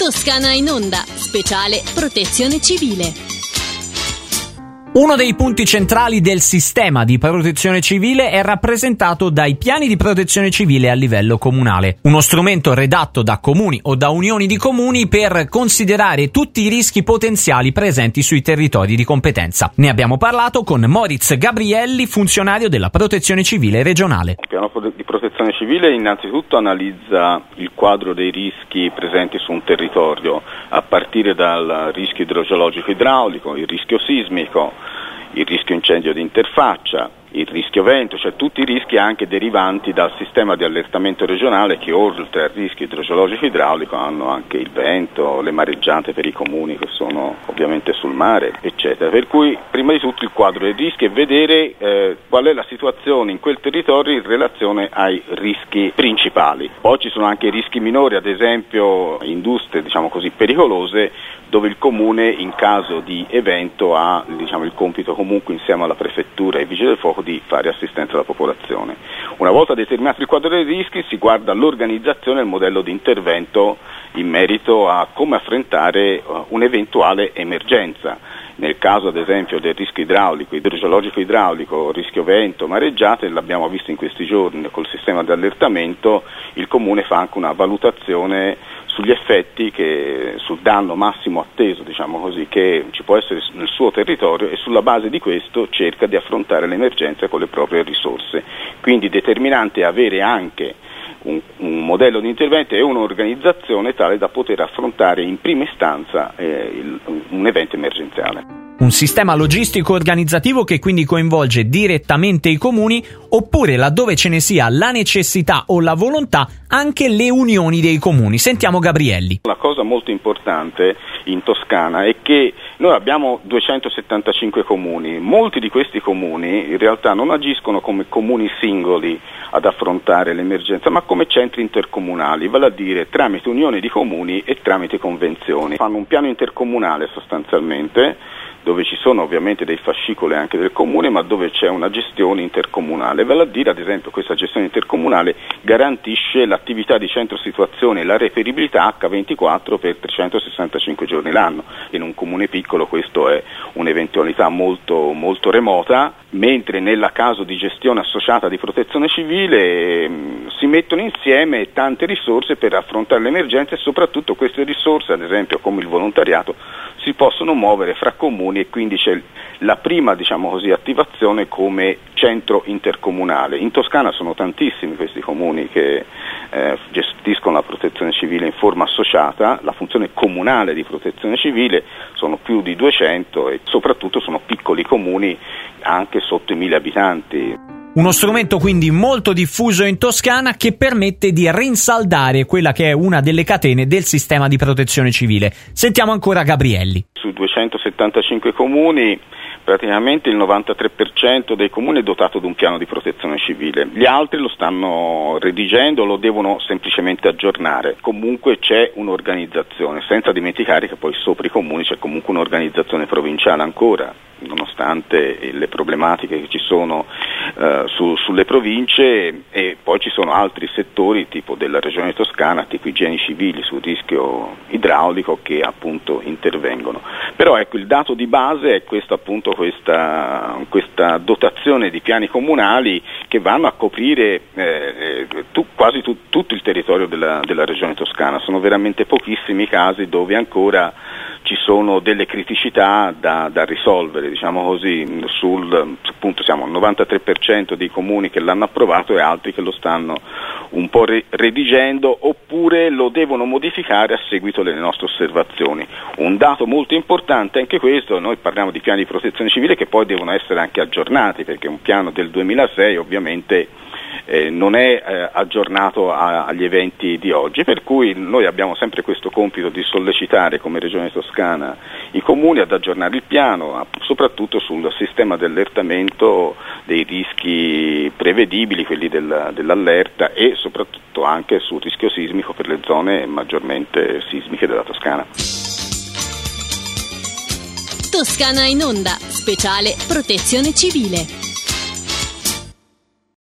Toscana in onda, speciale protezione civile. Uno dei punti centrali del sistema di protezione civile è rappresentato dai piani di protezione civile a livello comunale, uno strumento redatto da comuni o da unioni di comuni per considerare tutti i rischi potenziali presenti sui territori di competenza. Ne abbiamo parlato con Moritz Gabrielli, funzionario della protezione civile regionale. Il piano di protezione civile innanzitutto analizza il quadro dei rischi presenti su un territorio, a partire dal rischio idrogeologico idraulico, il rischio sismico, il rischio incendio di interfaccia, il rischio vento, cioè tutti i rischi anche derivanti dal sistema di allertamento regionale che oltre al rischio idrogeologico idraulico hanno anche il vento, le mareggiate per i comuni che sono ovviamente sul mare, eccetera. Per cui prima di tutto il quadro dei rischi è vedere qual è la situazione in quel territorio in relazione ai rischi principali. Poi ci sono anche i rischi minori, ad esempio industrie pericolose, dove il comune in caso di evento ha il compito comunque insieme alla prefettura e ai vigili del fuoco di fare assistenza alla popolazione. Una volta determinato il quadro dei rischi si guarda l'organizzazione e il modello di intervento in merito a come affrontare un'eventuale emergenza. Nel caso ad esempio del rischio idraulico, idrogeologico idraulico, rischio vento, mareggiate, l'abbiamo visto in questi giorni col sistema di allertamento, il comune fa anche una valutazione sugli effetti, sul danno massimo atteso, che ci può essere nel suo territorio, e sulla base di questo cerca di affrontare l'emergenza con le proprie risorse. Quindi determinante è avere anche un modello di intervento e un'organizzazione tale da poter affrontare in prima istanza un evento emergenziale. Un sistema logistico organizzativo che quindi coinvolge direttamente i comuni, oppure laddove ce ne sia la necessità o la volontà anche le unioni dei comuni. Sentiamo Gabrielli. La cosa molto importante in Toscana è che noi abbiamo 275 comuni, molti di questi comuni in realtà non agiscono come comuni singoli ad affrontare l'emergenza, ma come centri intercomunali, vale a dire tramite unioni di comuni e tramite convenzioni. Fanno un piano intercomunale sostanzialmente, dove ci sono ovviamente dei fascicoli anche del comune, ma dove c'è una gestione intercomunale, vale a dire ad esempio questa gestione intercomunale garantisce l'attività di centro situazione e la reperibilità H24 per 365 giorni l'anno. In un comune piccolo questo è un'eventualità molto, molto remota, mentre nel caso di gestione associata di protezione civile si mettono insieme tante risorse per affrontare l'emergenza, e soprattutto queste risorse, ad esempio come il volontariato, si possono muovere fra comuni, e quindi c'è la prima attivazione come centro intercomunale. In Toscana sono tantissimi questi comuni che gestiscono la protezione civile in forma associata, la funzione comunale di protezione civile sono più di 200 e soprattutto sono piccoli comuni anche sotto i 1000 abitanti. Uno strumento quindi molto diffuso in Toscana che permette di rinsaldare quella che è una delle catene del sistema di protezione civile. Sentiamo ancora Gabrielli. Su 275 comuni praticamente il 93% dei comuni è dotato di un piano di protezione civile, gli altri lo stanno redigendo, lo devono semplicemente aggiornare. Comunque c'è un'organizzazione, senza dimenticare che poi sopra i comuni c'è comunque un'organizzazione provinciale ancora, nonostante le problematiche che ci sono sulle province, e poi ci sono altri settori tipo della regione toscana, tipo i geni civili sul rischio idraulico, che appunto intervengono. Però ecco, il dato di base è questa dotazione di piani comunali che vanno a coprire quasi tutto il territorio della regione toscana. Sono veramente pochissimi i casi dove ancora ci sono delle criticità da risolvere, appunto siamo al 93% dei comuni che l'hanno approvato e altri che lo stanno un po' redigendo oppure lo devono modificare a seguito delle nostre osservazioni. Un dato molto importante anche questo: noi parliamo di piani di protezione civile che poi devono essere anche aggiornati, perché un piano del 2006 ovviamente non è aggiornato agli eventi di oggi, per cui noi abbiamo sempre questo compito di sollecitare come Regione Toscana i comuni ad aggiornare il piano, soprattutto sul sistema di allertamento dei rischi prevedibili, quelli dell'allerta, e soprattutto anche sul rischio sismico per le zone maggiormente sismiche della Toscana. Toscana in onda, speciale protezione civile.